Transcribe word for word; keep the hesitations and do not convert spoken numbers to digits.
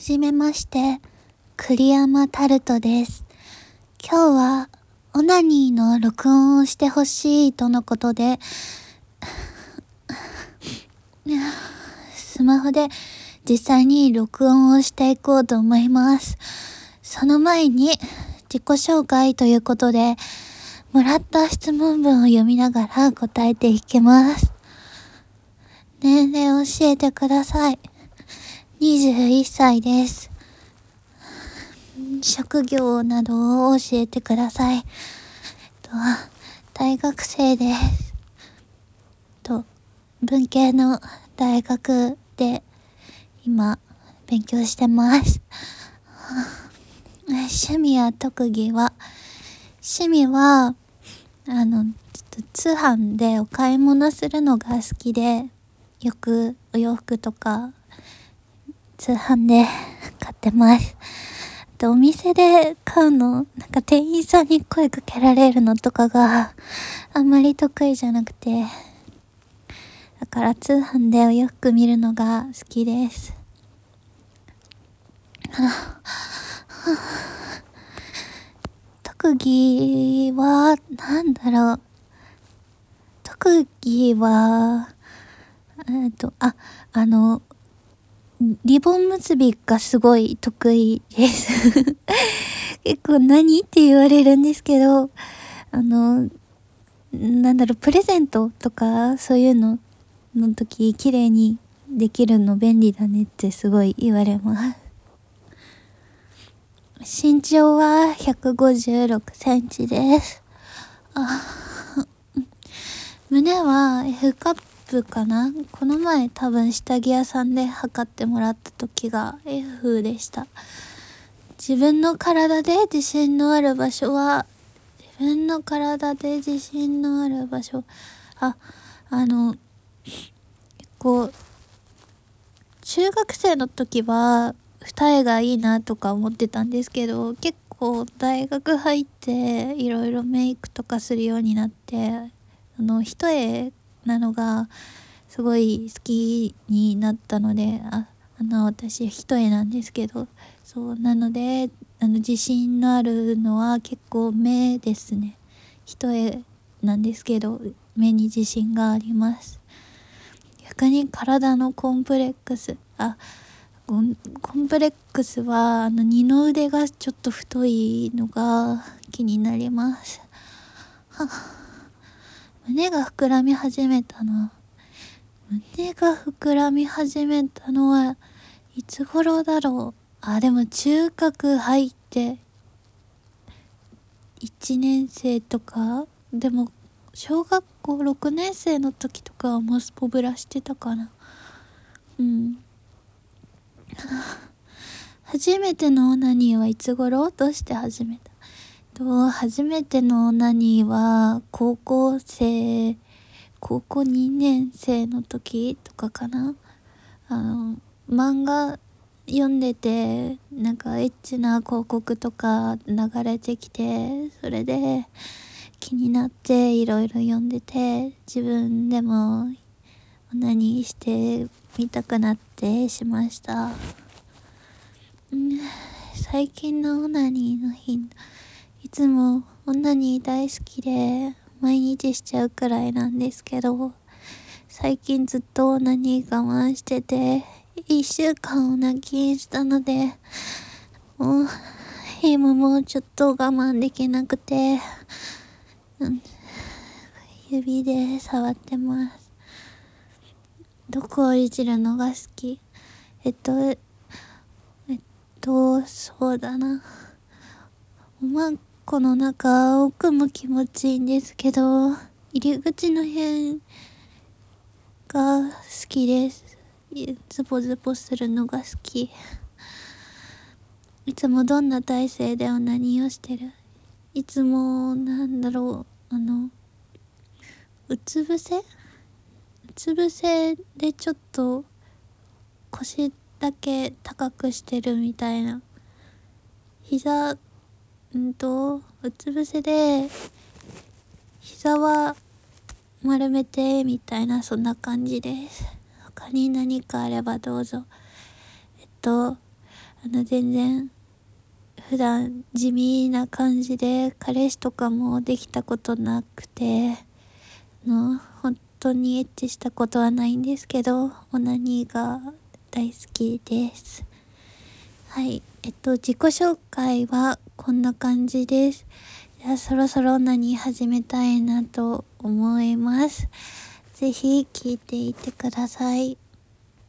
じめまして、栗山タルトです。今日はオナニーの録音をしてほしいとのことで、スマホで実際に録音をしていこうと思います。その前に自己紹介ということで、もらった質問文を読みながら答えていきます。年齢を教えてください。にじゅういっさいです。職業などを教えてください。と大学生です。と文系の大学で今勉強してます。趣味や特技は趣味はあのちょっと通販でお買い物するのが好きで、よくお洋服とか通販で買ってます。でお店で買うの、なんか店員さんに声かけられるのとかがあんまり得意じゃなくて、だから通販でお洋服見るのが好きです。特技はなんだろう。特技はえっとああのリボン結びがすごい得意です結構何って言われるんですけど、あのなんだろう、プレゼントとかそういうのの時綺麗にできるの便利だねってすごい言われます。身長はひゃくごじゅうろくセンチです。あ胸は F カップかな。この前多分下着屋さんで測ってもらった時が F でした。自分の体で自信のある場所は自分の体で自信のある場所ああの結構中学生の時は二重がいいなとか思ってたんですけど、結構大学入っていろいろメイクとかするようになって、あの一重なのがすごい好きになったので、ああの私一重なんですけど、そうなのであの自信のあるのは結構目ですね。一重なんですけど目に自信があります。逆に体のコンプレックスあコンコンプレックスはあの二の腕がちょっと太いのが気になります。は胸が膨らみ始めたの胸が膨らみ始めたのはいつ頃だろう。あでも中学入っていちねん生とか、でも小学校ろくねん生の時とかはもうスポブラしてたかな。うん初めてのオナニーはいつ頃？どうして始めた？と初めてのオナニーは高校生高校にねん生の時とかかな。あの漫画読んでてなんかエッチな広告とか流れてきて、それで気になっていろいろ読んでて、自分でもオナニーしてみたくなってしました。最近のオナニーの頻度、いつもオナニー大好きで毎日しちゃうくらいなんですけど、最近ずっとオナニー我慢してていっしゅうかんオナキンしたので、もう今もうちょっと我慢できなくて、うん、指で触ってます。どこをいじるのが好き？えっとえっとそうだな、おまんこの中奥も気持ちいいんですけど、入り口の辺が好きです。ズボズボするのが好き。いつもどんな体勢でオナニーをしてる？いつもなんだろう、あのうつ伏せうつ伏せでちょっと腰だけ高くしてるみたいな、膝うんとうつ伏せで膝は丸めてみたいな、そんな感じです。他に何かあればどうぞ。えっとああの全然普段地味な感じで彼氏とかもできたことなくて、あの本当にエッチしたことはないんですけど、オナニーが大好きです。はい、えっと自己紹介はこんな感じです。じゃあそろそろオナニー始めたいなと思います。ぜひ聞いていてください。